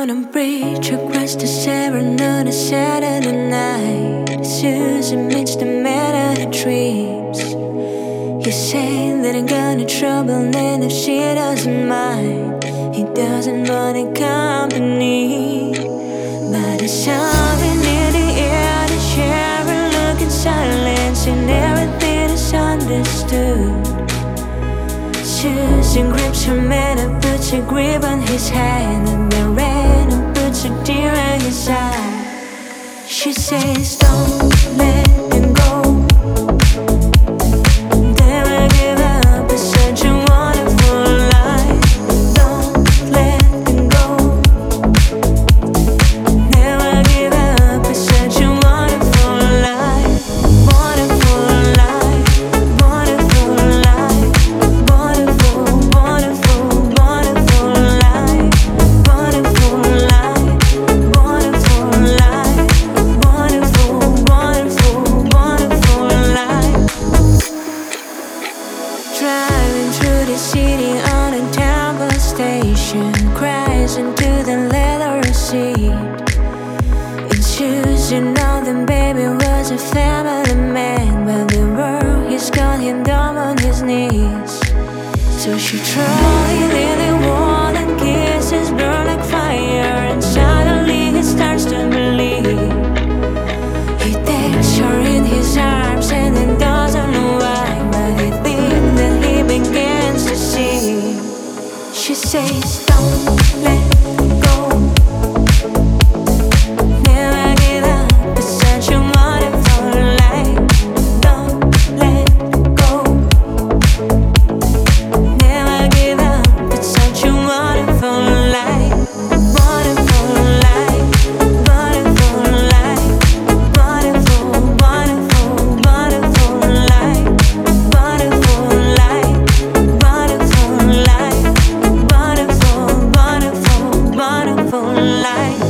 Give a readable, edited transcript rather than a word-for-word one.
on a bridge across the Severn on a Saturday night. Susan meets the man of her dreams. He's saying that I'm gonna trouble, and if she doesn't mind, he doesn't want a company. But there's something in the air, the share a look in silence, and everything is understood. Susan grips her man and puts a grip on his hand, and then ran and puts a tear in his eye. She says, don't let him go. Never give up, it's such a wonderful life. Don't let him go. Never give up, it's such a wonderful life. Wonderful life, wonderful life. Wonderful, wonderful, wonderful life. Wonderful life, wonderful life. Wonderful, wonderful, wonderful life. Driving through the city on a temple station, cries into the leather seat. And Susan know the baby was a family man, but the world has got him down on his knees. So she throws him in the wall and kisses burn like fire, and suddenly he starts to believe. He takes her in his arms and he doesn't know why, but he thinks that he begins to see. She says, don't let go. Never give up, it's such a wonderful life. Don't let go. Never give up, it's such a wonderful life. Wonderful life, wonderful life. Wonderful, wonderful, wonderful life. Wonderful life, wonderful life. Wonderful, wonderful, wonderful life.